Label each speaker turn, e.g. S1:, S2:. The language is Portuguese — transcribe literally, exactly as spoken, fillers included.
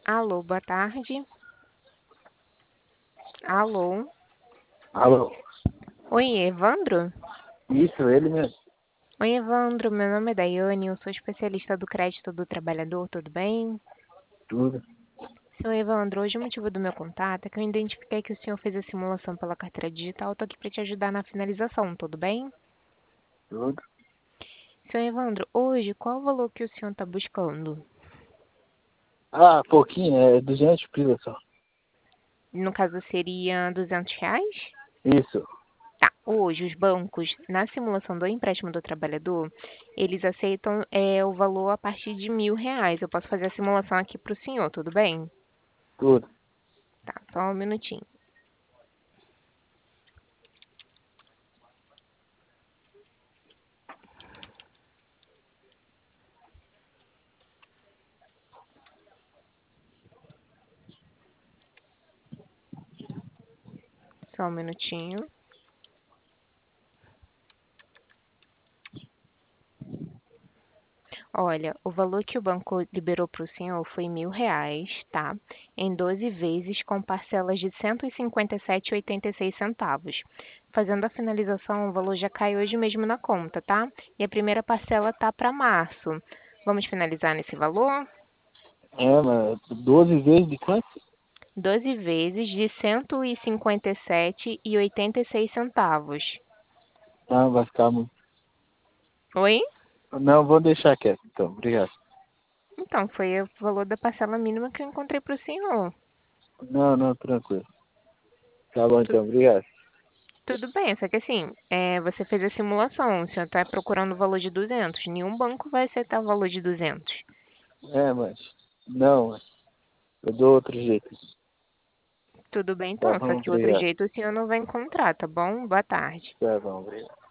S1: Alô, boa tarde. Alô.
S2: Alô?
S1: Oi, Evandro?
S2: Isso, ele mesmo.
S1: Oi, Evandro. Meu nome é Daiane, eu sou especialista do crédito do trabalhador, tudo bem?
S2: Tudo,
S1: Seu Evandro, hoje o motivo do meu contato é que eu identifiquei que o senhor fez a simulação pela carteira digital, eu tô aqui para te ajudar na finalização, tudo bem?
S2: tudo.
S1: Seu Evandro, hoje qual o valor que o senhor está buscando?
S2: Ah, pouquinho, é duzentos pila só.
S1: No caso seria duzentos reais?
S2: Isso,
S1: Tá, hoje os bancos, na simulação do empréstimo do trabalhador, eles aceitam é, o valor a partir de mil reais. Eu posso fazer a simulação aqui para o senhor, tudo bem?
S2: tudo.
S1: Tá, só um minutinho. Só um minutinho. Olha, o valor que o banco liberou para o senhor foi mil reais, tá? Em doze vezes com parcelas de cento e cinquenta e sete e oitenta e seis centavos. Fazendo a finalização, o valor já cai hoje mesmo na conta, tá? E a primeira parcela tá para março. Vamos finalizar nesse valor?
S2: É, mas doze vezes de quanto?
S1: doze vezes de cento e cinquenta e sete e oitenta e seis centavos.
S2: Não, vai ficar muito.
S1: Oi?
S2: Não, vou deixar quieto, então. Obrigado.
S1: Então, foi o valor da parcela mínima que eu encontrei para o senhor.
S2: Não, não, tranquilo. Tá bom,
S1: Tu-
S2: então. Obrigado.
S1: Tudo bem, só que assim, é, você fez a simulação, o senhor está procurando o valor de duzentos. Nenhum banco vai aceitar o valor de duzentos.
S2: É, mas... Não, mas eu dou outro jeito.
S1: Tudo bem
S2: Tá
S1: então, só
S2: bom,
S1: que o outro
S2: obrigado.
S1: jeito o senhor não vai encontrar, tá bom? Boa tarde.
S2: Tá bom, obrigado.